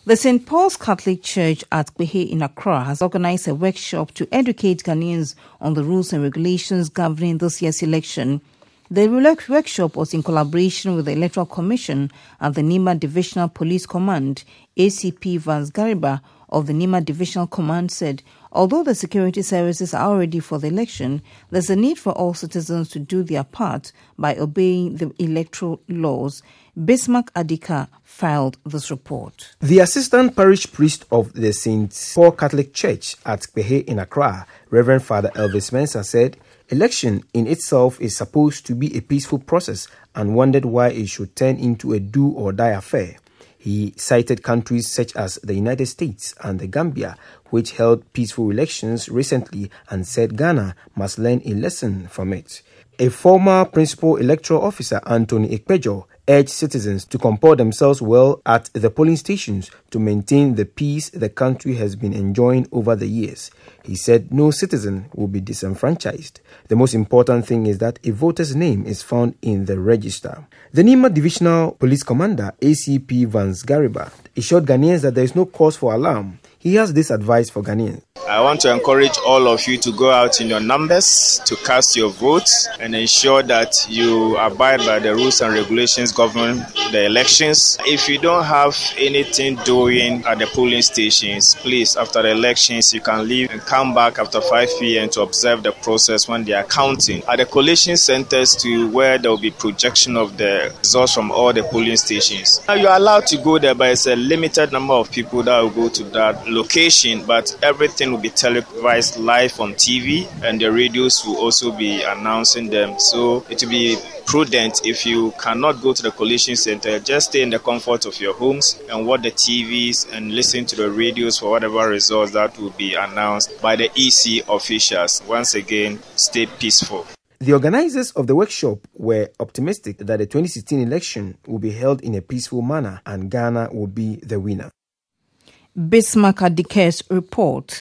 The St. Paul's Catholic Church at Kpehe in Accra has organized a workshop to educate Ghanaians on the rules and regulations governing this year's election. The workshop was in collaboration with the Electoral Commission and the Nima Divisional Police Command. ACP Vance Gariba of the Nima Divisional Command said, although the security services are ready for the election, there's a need for all citizens to do their part by obeying the electoral laws. Bismarck Adika filed this report. The assistant parish priest of the St. Paul Catholic Church at Kpehe in Accra, Reverend Father Elvis Mensah, said election in itself is supposed to be a peaceful process and wondered why it should turn into a do-or-die affair. He cited countries such as the United States and the Gambia, which held peaceful elections recently, and said Ghana must learn a lesson from it. A former principal electoral officer, Anthony Ekpejo, urged citizens to comport themselves well at the polling stations to maintain the peace the country has been enjoying over the years. He said no citizen will be disenfranchised. The most important thing is that a voter's name is found in the register. The Nima Divisional Police Commander, ACP Vance Gariba, assured Ghanaians that there is no cause for alarm. He has this advice for Ghanaians. I want to encourage all of you to go out in your numbers to cast your votes and ensure that you abide by the rules and regulations governing the elections. If you don't have anything doing at the polling stations, please, after the elections, you can leave and come back after 5 p.m. to observe the process when they are counting. At the collation centers to where there will be projection of the results from all the polling stations. Now you are allowed to go there, but it's a limited number of people that will go to that location, but everything will be televised live on TV and the radios will also be announcing them. So it will be prudent if you cannot go to the collation center, just stay in the comfort of your homes and watch the TVs and listen to the radios for whatever results that will be announced by the EC officials. Once again, stay peaceful. The organizers of the workshop were optimistic that the 2016 election will be held in a peaceful manner and Ghana will be the winner. Bismarck Adika's report.